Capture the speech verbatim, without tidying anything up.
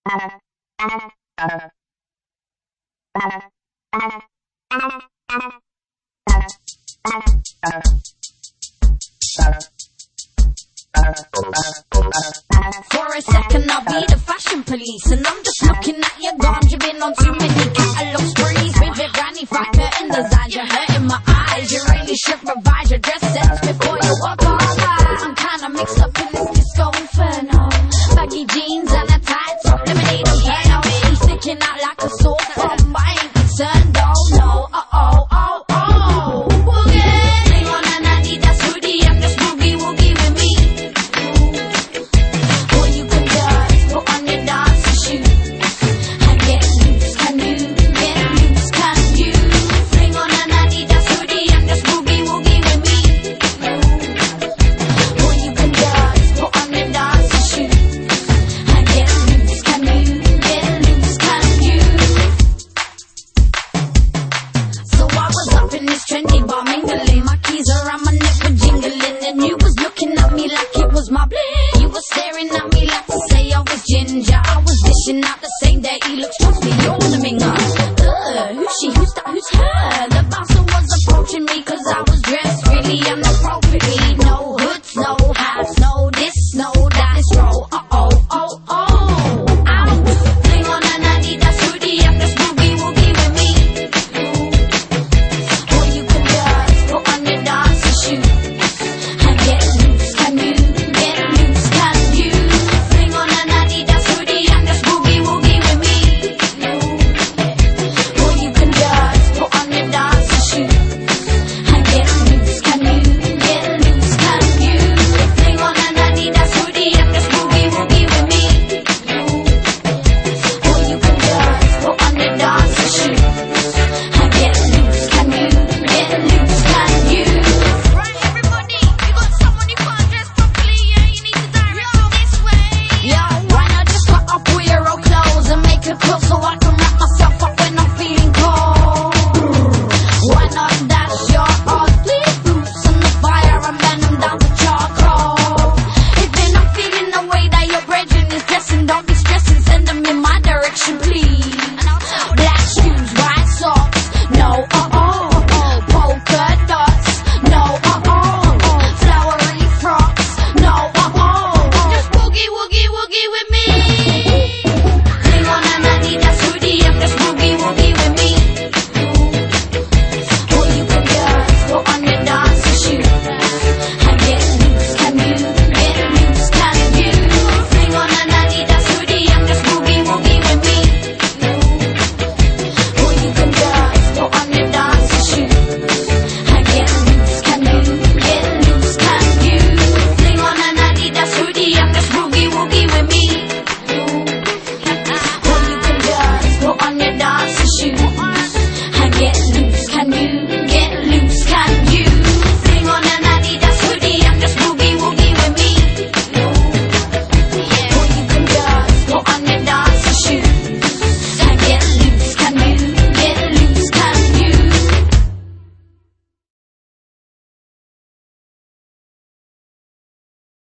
For a second I'll be the fashion police, and I'm just looking at your gums. You've been on too many catalog sprees. Vivid granny fat curtain designs, you're hurting my eyes. You really should revise your dress sense before you walk alright. I'm kinda mixed up in this disco inferno. Baggy jeans and a tight top, lemonade and Inferno. He's sticking out like a sore thumb, I ain't concerned though, no. Uh oh, oh, oh. Boogie, hang on and I need that hoodie. I'm just boogie woogie with me. Or you can just put on your dancing shoes and get loose. Can you get loose? Can you? Hang on and I need that hoodie. I'm just boogie woogie with me. Or you can just put on your dancing shoes and get loose. Can you get loose? Can you? So I was up in this trendy bar mingling. My keys around my neck were jingling, and you was looking at me like it was my bling. You was staring at me like to say I was ginger. I was dishing out the same dirty looks. Trust me, you're the minger. Ugh, who's she? Who's that? Who's her? The bouncer was approaching me cause I was dressed really inappropriately. No hoods, no hats, no this, no that. It's roll. Uh oh, oh, oh. Ow. Hang on and I need that hoodie. I'm just boogie woogie with me. Or you can just put on your dancing shoes and get loose. Can you get loose? Can you? Hang on and I need that hoodie. I'm just boogie woogie with me. Or you can just put on your dancing shoes and get loose. Can you get loose? Can you? Hang on and I need that hoodie. I'm just boogie woogie with me. Or you can just put on your dancing shoes and get loose. Can you get loose? Can you? Right, everybody, you got someone you can't dress properly, yeah? You need to direct them this way. Yo, why not just cut up all your old clothes and make it close so I can wrap myself up when I'm feeling cold? Why not dash your old sleeve boots on the fire and burn them down to charcoal? If you're not feeling the way that your brethren is dressing, don't be stressing, send them in my direction, please. Black shoes, white socks, no, uh-oh. Polka dots, no, uh-oh. Flowery frocks, no, uh-oh. Just boogie, woogie, woogie with me. Hang on and I need that hoodie. I'm just boogie, woogie with me. Or you can just put on your dancing shoes and get loose. Can you get loose? Can you? Hang on and I need that hoodie. I'm just boogie, woogie with me. Or you can just put on your dancing shoes and get loose. Can you get loose? Can you? Hang on and I need that hoodie. I'm just boogie, woogie with me. Or you can just put on your dancing shoes and get loose. Can you get loose? Can you?